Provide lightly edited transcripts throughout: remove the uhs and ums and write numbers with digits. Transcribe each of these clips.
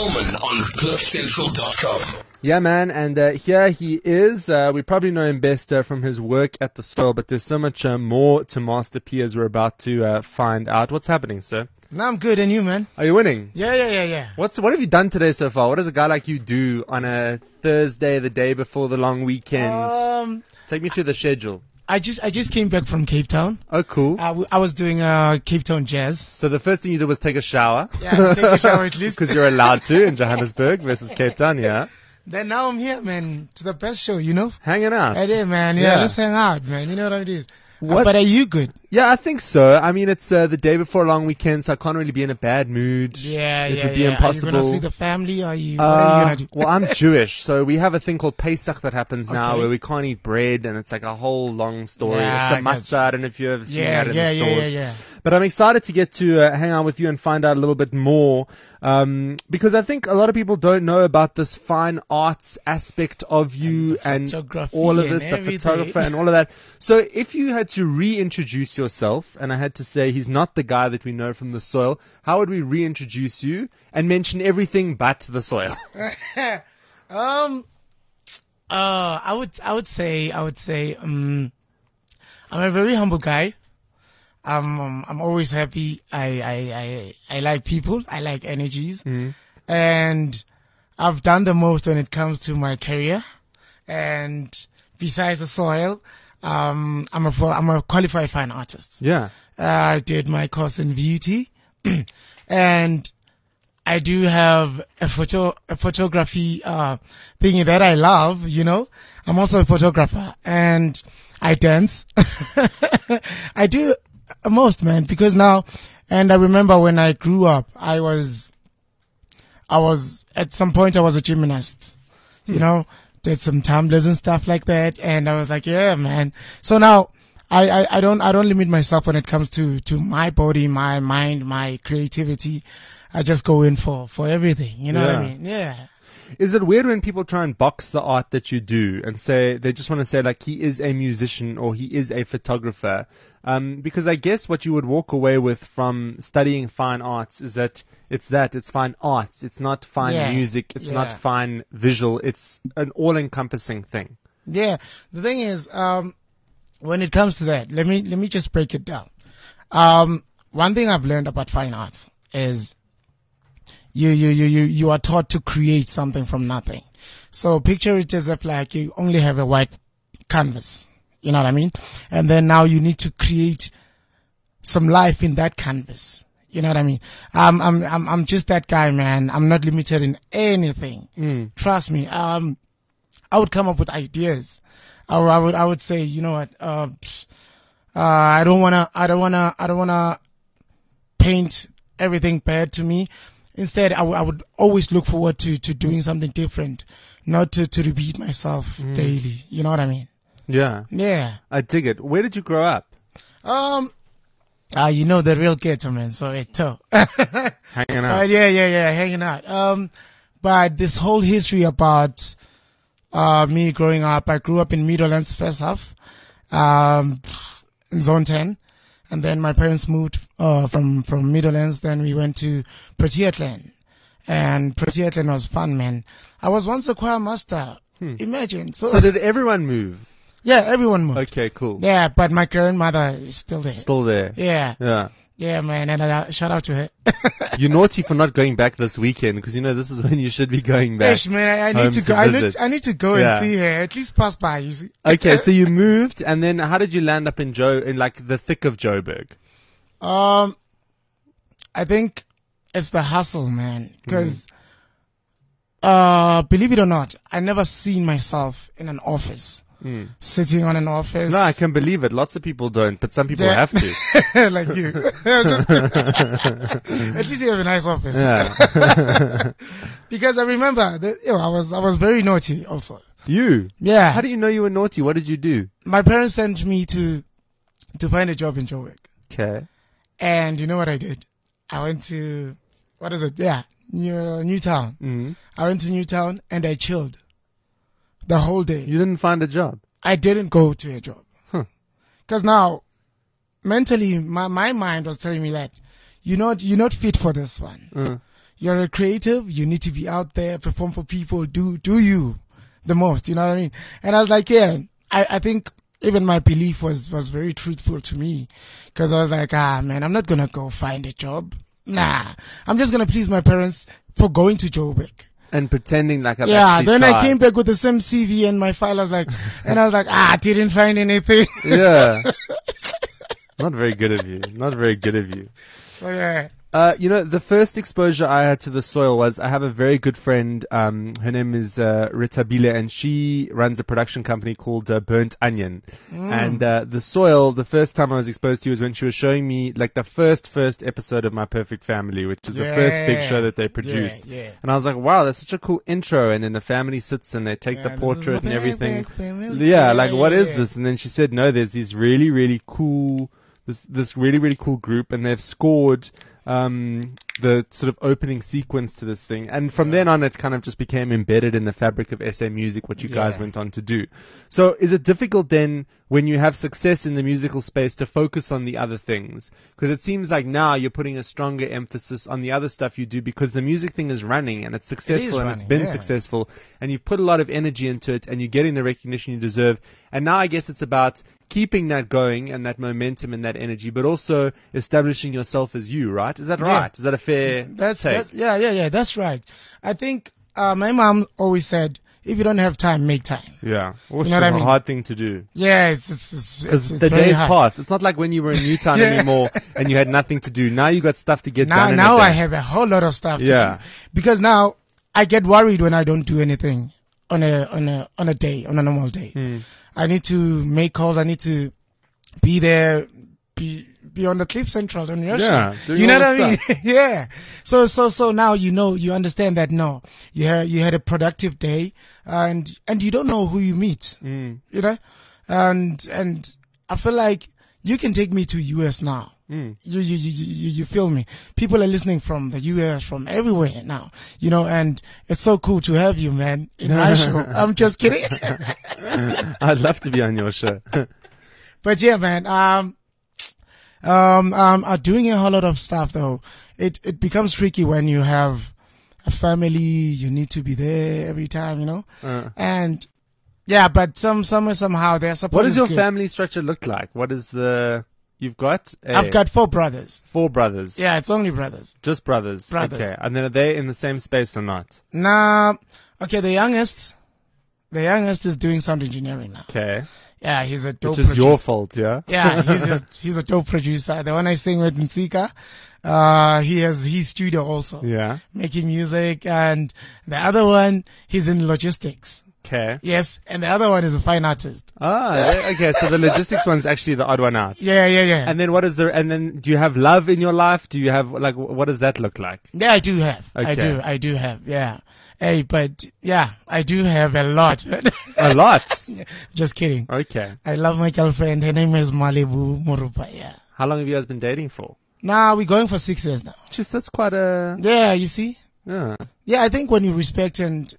Spellman on CliffCentral.com. Yeah, man, and here he is. We probably know him best from his work at the Soil, but there's so much more to Master P as we're about to find out. What's happening, sir? No, I'm good, and you, man? Are you winning? Yeah. What have you done today so far? What does a guy like you do on a Thursday, the day before the long weekend? Take me through the schedule. I just came back from Cape Town. Oh, cool. I was doing Cape Town jazz. So the first thing you did was take a shower. Yeah, take a shower at least. Because you're allowed to in Johannesburg versus Cape Town, yeah. Then now I'm here, man, to the best show, you know? Hanging out. I did, man. Yeah, let's hang out, man. You know what I mean? What? But are you good? Yeah, I think so. I mean, it's the day before a long weekend, so I can't really be in a bad mood. Yeah. It would be impossible. Are you going to see the family? What are you going to do? Well, I'm Jewish, so we have a thing called Pesach that happens now where we can't eat bread, and it's like a whole long story. Yeah, it's the matzah. I don't know if you've ever seen that in the stores. Yeah. But I'm excited to get to hang out with you and find out a little bit more, because I think a lot of people don't know about this fine arts aspect of you and all of this, the photographer and all of that. So if you had to reintroduce yourself, and I had to say he's not the guy that we know from the Soil, how would we reintroduce you and mention everything but the Soil? I would say I'm a very humble guy. I'm always happy. I like people. I like energies. And I've done the most when it comes to my career. And besides the Soil, I'm a qualified fine artist. Yeah. I did my course in VUT. And I do have a photography thing that I love, you know. I'm also a photographer and I dance. I do most, man, because now, and I remember when I grew up, I was at some point I was a gymnast, you know, did some tumblers and stuff like that, and I was like, yeah, man. So now I don't limit myself when it comes to my body, my mind, my creativity. I just go in for everything, you know what I mean? Yeah. Is it weird when people try and box the art that you do and say, they just want to say like he is a musician or he is a photographer? Because I guess what you would walk away with from studying fine arts is that it's fine arts. It's not fine music. It's not fine visual. It's an all-encompassing thing. Yeah. The thing is, when it comes to that, let me just break it down. One thing I've learned about fine arts is you are taught to create something from nothing. So picture it as if like you only have a white canvas. You know what I mean? And then now you need to create some life in that canvas. You know what I mean? I'm just that guy, man. I'm not limited in anything. Trust me. I would come up with ideas. I would say, you know what? I don't wanna paint everything bad to me. Instead, I would always look forward to doing something different, not to repeat myself daily. You know what I mean? Yeah. Yeah. I dig it. Where did you grow up? You know, the real ghetto, man. So it's hanging out. Yeah, hanging out. But this whole history about me growing up, I grew up in Meadowlands first half, in Zone 10. And then my parents moved from Meadowlands. Then we went to Proteatland. And Proteatland was fun, man. I was once a choir master. Imagine. So did everyone move? Yeah, everyone moved. Okay, cool. Yeah, but my grandmother is still there. Still there. Yeah. Yeah, man. And shout out to her. You're naughty for not going back this weekend because, you know, this is when you should be going back. Yes, man. I need to go. I need to go and see her. At least pass by, you see. Okay, so you moved, and then how did you land up in like the thick of Joburg? I think it's the hustle, man. Because, believe it or not, I never seen myself in an office. Sitting on an office. No, I can believe it. Lots of people don't, but some people have to. Like you. At least you have a nice office. Yeah. Because I remember that, I was very naughty also. You? Yeah. How do you know you were naughty? What did you do? My parents sent me to find a job in Joburg. Okay. And you know what I did? I went to, Newtown. I went to Newtown and I chilled. The whole day. You didn't find a job? I didn't go to a job. Because now, mentally, my mind was telling me that you're not fit for this one. you're a creative. You need to be out there, perform for people, do you the most. You know what I mean? And I was like, yeah, I think even my belief was very truthful to me, because I was like, man, I'm not gonna go find a job. Nah, I'm just gonna please my parents for going to Joburg. And pretending like I've then tried. I came back with the same CV and my file. I was like, I didn't find anything. Yeah. Not very good of you. Not very good of you. So yeah. The first exposure I had to the soil was, I have a very good friend, her name is Rita Bile, and she runs a production company called Burnt Onion. And the soil, the first time I was exposed to was when she was showing me like the first episode of My Perfect Family, which is the first big show that they produced. Yeah. And I was like, wow, that's such a cool intro. And then the family sits and they take the portrait and everything. Like, what is this? And then she said, no, there's these really, really cool, this really, really cool group, and they've scored the sort of opening sequence to this thing. And from then on, it kind of just became embedded in the fabric of SA Music, what you guys went on to do. So is it difficult then, when you have success in the musical space, to focus on the other things? Because it seems like now you're putting a stronger emphasis on the other stuff you do, because the music thing is running and it's successful it's been successful, and you've put a lot of energy into it and you're getting the recognition you deserve. And now I guess it's about keeping that going and that momentum and that energy, but also establishing yourself as you, right? Is that right? Is that a fair take? That's right. I think my mom always said, if you don't have time, make time. Yeah. You know what I mean? A hard thing to do. Yeah, it's the days pass. It's not like when you were in Newtown anymore and you had nothing to do. Now you got stuff to get done. Now I have a whole lot of stuff to do. Because now I get worried when I don't do anything on a normal day. I need to make calls. I need to be there, be on the Cliff Central on your show. You know what I mean? Yeah. So now you understand that you had a productive day, and you don't know who you meet. You know, and I feel like you can take me to US now. You feel me? People are listening from the US, from everywhere now, you know, and it's so cool to have you, man, in my show. I'm just kidding. I'd love to be on your show. But yeah, man, doing a whole lot of stuff though. It becomes tricky when you have a family, you need to be there every time, you know, and yeah, but somehow their support. What does your family structure look like? What is You've got I've got 4 brothers. 4 brothers? Yeah, it's only brothers. Just brothers? Brothers. Okay. And then are they in the same space or not? Nah. Okay, the youngest is doing sound engineering now. Okay. Yeah, he's a dope producer. Which is producer. your fault, yeah? Yeah, he's a dope producer. The one I sing with Nsika, he has his studio also. Yeah. Making music. And the other one, he's in logistics. Okay. Yes, and the other one is a fine artist. Okay, so the logistics one's actually the odd one out. Yeah. And then do you have love in your life? Do you have, like, what does that look like? Yeah, I do have. Okay. I do have, yeah. Hey, but yeah, I do have a lot. A lot? Just kidding. Okay. I love my girlfriend. Her name is Malibu Morupa, yeah. How long have you guys been dating for? Nah, we're going for 6 years now. Just, that's quite a... Yeah, you see? Yeah. Yeah, I think when you respect and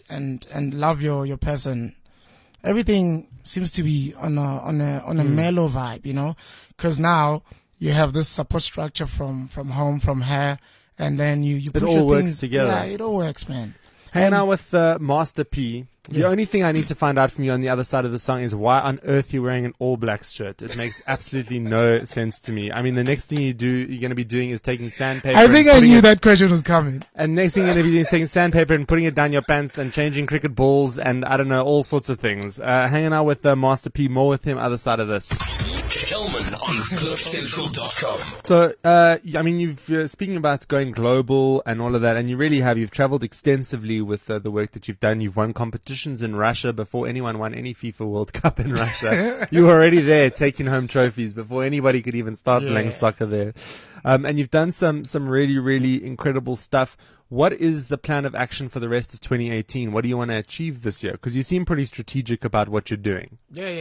love your person, everything seems to be on a mellow vibe, you know? Because now you have this support structure from home, from her, and then you push it all works things together. Yeah, it all works, man. Hey, now with Master P, the only thing I need to find out from you on the other side of the song is why on earth you're wearing an all black shirt. It makes absolutely no sense to me. I mean, the next thing you're going to be doing is taking sandpaper. I think I knew that question was coming. And next thing you're going to be doing is taking sandpaper and putting it down your pants and changing cricket balls and I don't know, all sorts of things. Hanging out with Master P, more with him other side of this. Kelman on CliffCentral.com. So, I mean, you've speaking about going global and all of that, and you really have. You've traveled extensively with the work that you've done. You've won competitions in Russia before anyone won any FIFA World Cup in Russia. You were already there taking home trophies before anybody could even start playing soccer there. And you've done some really, really incredible stuff. What is the plan of action for the rest of 2018? What do you want to achieve this year? Because you seem pretty strategic about what you're doing.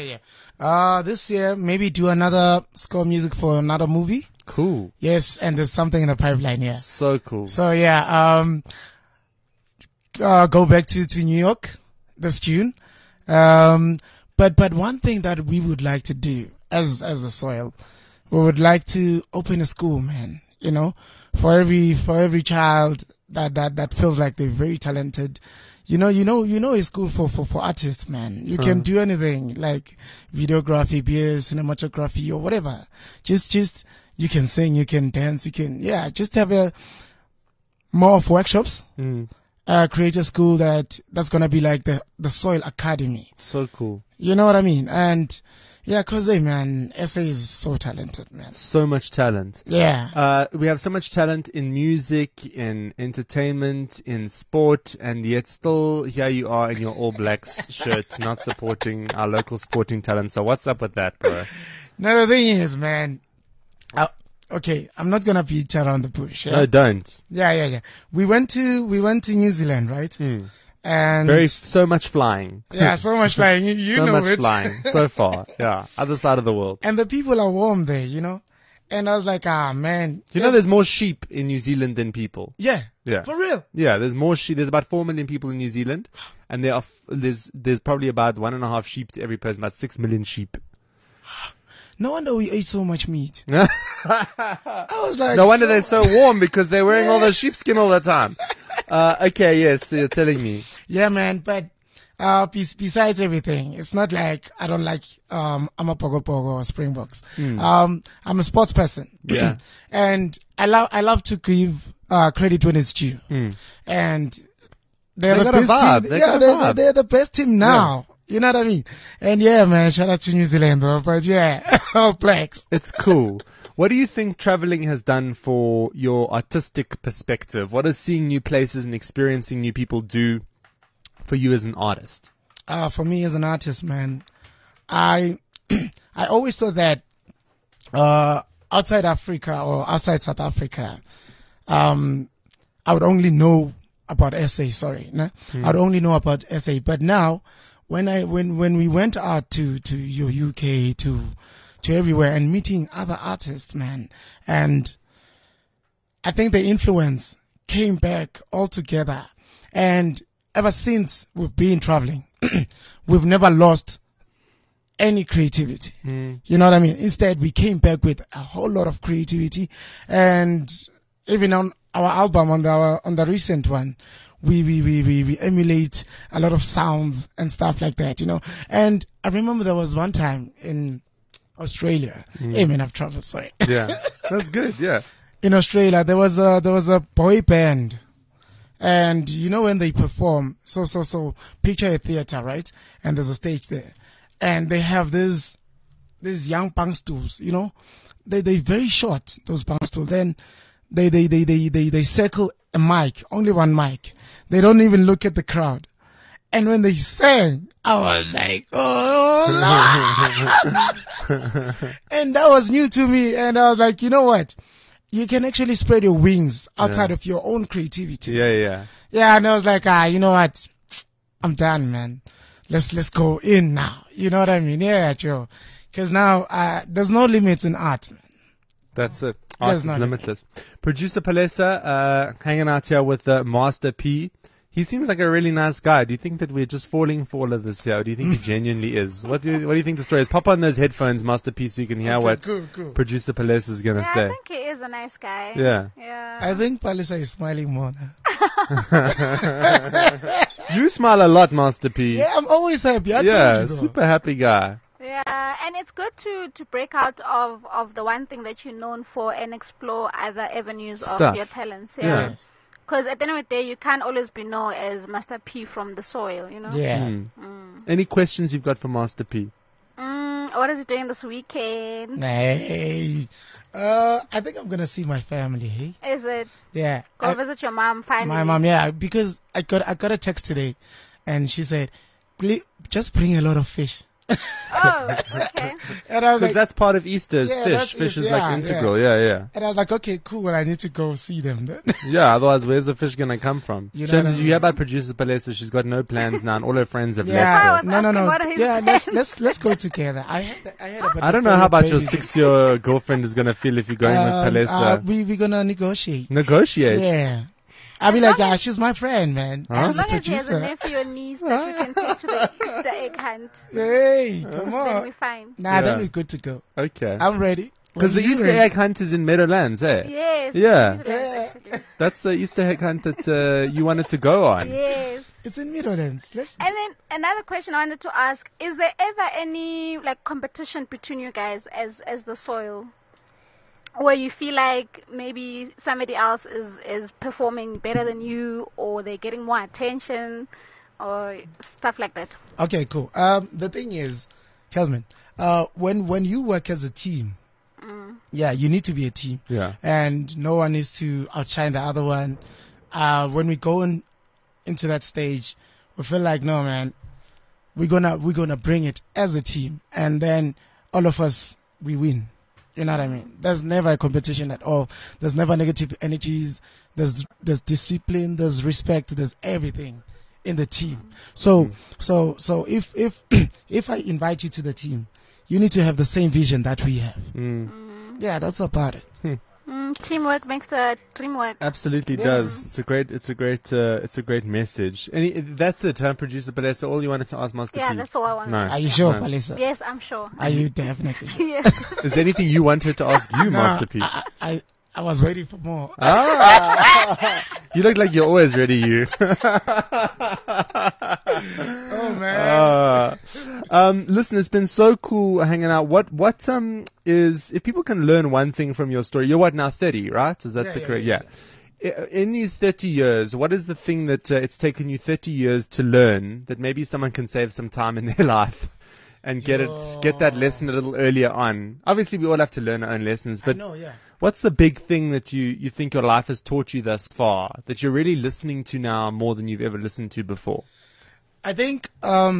Yeah. This year, maybe do another score music for another movie. Cool. Yes, and there's something in the pipeline, yeah. So cool. So, yeah, go back to New York this June. But one thing that we would like to do as the Soil, we would like to open a school, man, you know, for every child that feels like they're very talented. It's good for artists, man. You can do anything like videography, cinematography, or whatever. Just you can sing, you can dance, just have more of workshops. Create a school that's gonna be like the Soil Academy. So cool. You know what I mean? And yeah, cause hey man, SA is so talented, man. So much talent. Yeah. We have so much talent in music, in entertainment, in sport, and yet still here you are in your All Blacks shirt, not supporting our local sporting talent. So what's up with that, bro? No, the thing is, man. Okay, I'm not gonna beat around the bush. Yeah? No, don't. Yeah. We went to New Zealand, right? And so much flying. Yeah, so much flying. You so know much it. flying so far. Yeah, other side of the world. And the people are warm there, And I was like, man. There's more sheep in New Zealand than people. Yeah. For real. Yeah, there's more sheep. There's about 4 million people in New Zealand, and there's probably about 1.5 sheep to every person. About 6 million sheep. No wonder we ate so much meat. I was like, no wonder they're so warm because they're wearing all the sheepskin all the time. Okay, yes, so you're telling me. Yeah, man, but besides everything, it's not like I don't like I'm a Pogo or Springboks. I'm a sports person. Yeah. And I love to give credit when it's due. And they're the best team. They're the best team now. Yeah. You know what I mean? And yeah, man, shout out to New Zealand, though. But yeah, All Blacks. It's cool. What do you think traveling has done for your artistic perspective? What does seeing new places and experiencing new people do for you as an artist? For me as an artist, man, I always thought that outside Africa or outside South Africa, I would only know about SA. Sorry, I would only know about SA. But now, when we went out to your UK to everywhere and meeting other artists, man, and I think the influence came back all together. And ever since we've been traveling, we've never lost any creativity. You know what I mean? Instead, we came back with a whole lot of creativity, and even on our album, on the recent one, we emulate a lot of sounds and stuff like that, And I remember there was one time in Australia. Hey man, I've traveled, sorry. Yeah, that's good, yeah. In Australia, there was a boy band. And when they perform, so picture a theater, right? And there's a stage there. And they have these young punk stools, They're very short, those punk stools. Then they circle a mic, only one mic. They don't even look at the crowd. And when they sang, I was like, oh, no. And that was new to me. And I was like, you know what? You can actually spread your wings outside of your own creativity. Yeah. Yeah, and I was like, you know what? I'm done, man. Let's go in now. You know what I mean? Yeah, Joe. Because now, there's no limits in art, man. That's it. Art is limitless. Producer Palesa, hanging out here with Master P. He seems like a really nice guy. Do you think that we're just falling for all of this here? Or do you think he genuinely is? What do you think the story is? Pop on those headphones, Master P, so you can hear what cool. Producer Palesa is going to say. I think he is a nice guy. Yeah. I think Palesa is smiling more now. You smile a lot, Master P. Yeah, I'm always happy. Super happy guy. Yeah, and it's good to break out of the one thing that you're known for and explore other avenues of your talents. Yeah. Because at the end of the day, you can't always be known as Master P from the soil, Yeah. Any questions you've got for Master P? What is he doing this weekend? Hey. I think I'm going to see my family, hey? Is it? Yeah. Go visit your mom finally. My mom, yeah, because I got a text today, and she said, please, just bring a lot of fish. Oh, okay. Because that's part of Easter is fish. Fish is like integral. Yeah. And I was like, okay, cool. Well, I need to go see them then. Yeah, otherwise where's the fish going to come from? Did you hear about Producer Palesa? She's got no plans now and all her friends have left her. No. Yeah, let's go together. I don't know how about your 6-year girlfriend is going to feel if you're going with Palesa. We're going to negotiate. Negotiate? Yeah. I'll be like, she's my friend, man. As long as he has a nephew or niece that we can take to the Easter egg hunt. Hey, come on. Then we're fine. Then we're good to go. Okay. I'm ready. Because the Easter egg hunt is in Meadowlands, eh? Yes. Yeah. That's the Easter egg hunt that you wanted to go on. Yes. It's in Meadowlands. And then another question I wanted to ask, is there ever any like competition between you guys as the soil? Where you feel like maybe somebody else is performing better than you, or they're getting more attention, or stuff like that? Okay, cool. The thing is, Kelman, when you work as a team, yeah, you need to be a team. Yeah. And no one needs to outshine the other one. When we go into that stage, we feel like, no, man, we're gonna bring it as a team, and then all of us, we win. You know what I mean? There's never a competition at all. There's never negative energies. There's discipline. There's respect. There's everything in the team. So if if I invite you to the team, you need to have the same vision that we have. Yeah, that's about it. Teamwork makes the dream work. Absolutely does. It's a great message. That's it, huh, Producer Palesa? All you wanted to ask Master P? Yeah, that's all I wanted. Nice. Are you sure, Nice. Palesa? Yes, I'm sure. Are you definitely sure? Yes. Is there anything you wanted to ask you, Master P? I was waiting for more. You look like you're always ready, you. Oh man. Listen, it's been so cool hanging out. What is, if people can learn one thing from your story, you're what now, 30, right? Is that the correct? Yeah. In these 30 years, what is the thing that it's taken you 30 years to learn that maybe someone can save some time in their life and get that lesson a little earlier on? Obviously, we all have to learn our own lessons, but what's the big thing that you think your life has taught you thus far that you're really listening to now more than you've ever listened to before? I think, can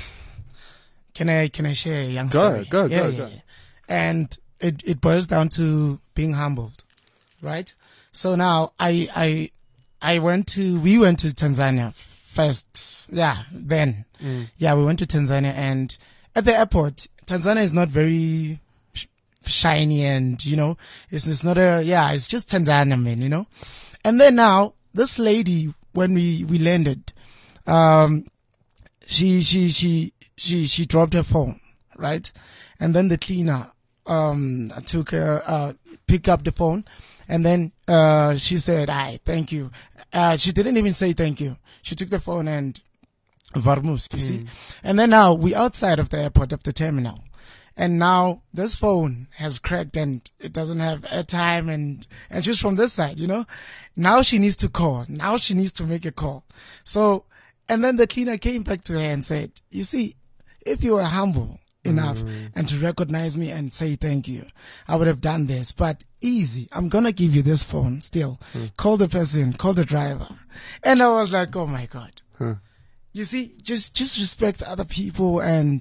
I share a young story? Go. And it boils down to being humbled, right? So now we went to Tanzania first. Yeah, then. Yeah, we went to Tanzania, and at the airport, Tanzania is not very shiny, and, it's not it's just Tanzania, man, And then now, this lady, when we landed, she dropped her phone, right? And then the cleaner picked up the phone, and then she said, thank you. She didn't even say thank you. She took the phone and varmus, you see. And then now we outside of the airport, of the terminal. And now this phone has cracked and it doesn't have airtime, and she's from this side, Now she needs to call. Now she needs to make a call. So, and then the cleaner came back to her and said, you see, if you were humble enough and to recognize me and say thank you, I would have done this. But easy, I'm going to give you this phone still. Call the person, call the driver. And I was like, oh my God. You see, just respect other people and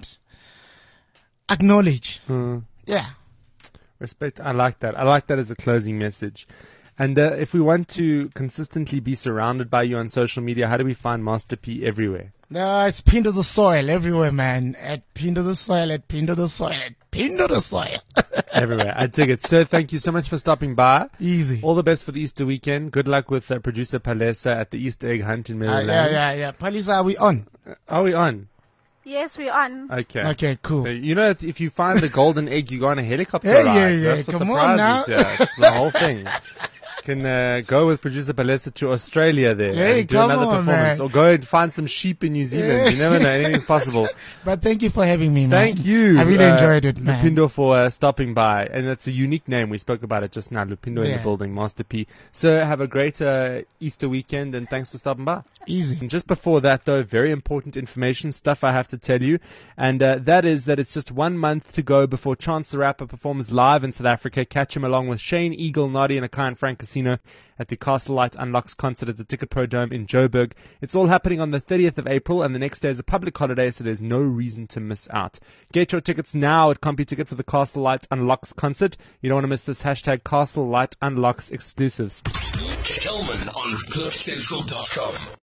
acknowledge. Yeah. Respect. I like that. I like that as a closing message. And if we want to consistently be surrounded by you on social media, how do we find Master P everywhere? It's Pinned to the Soil everywhere, man. At Pinned to the Soil, at Pinned to the Soil, at Pinned to the Soil. Everywhere. I dig it. Sir, thank you so much for stopping by. Easy. All the best for the Easter weekend. Good luck with Producer Palesa at the Easter egg hunt in Meadowlands. Yeah. Palesa, are we on? Are we on? Yes, we're on. Okay, cool. So, that if you find the golden egg, you go on a helicopter ride. Yeah. That's what Come the on prize now. is. Yeah, it's the whole thing. Can go with Producer Palesa to Australia there and do another performance, or go and find some sheep in New Zealand. You never know, anything's possible. But thank you for having me, man. Thank you. I really enjoyed it, man. Lupindo for stopping by, and it's a unique name. We spoke about it just now. Lupindo in the building, Master P. So have a great Easter weekend, and thanks for stopping by. Easy. And just before that, though, very important information, stuff I have to tell you, and that is that it's just 1 month to go before Chance the Rapper performs live in South Africa. Catch him along with Shane, Eagle, Nadi, and Akai and Frank Casino at the Castle Light Unlocks concert at the Ticket Pro Dome in Joburg. It's all happening on the 30th of April, and the next day is a public holiday, so there's no reason to miss out. Get your tickets now at CompuTicket for the Castle Light Unlocks concert. You don't want to miss this hashtag Castle Light Unlocks exclusives. Kelman on CliffCentral.com.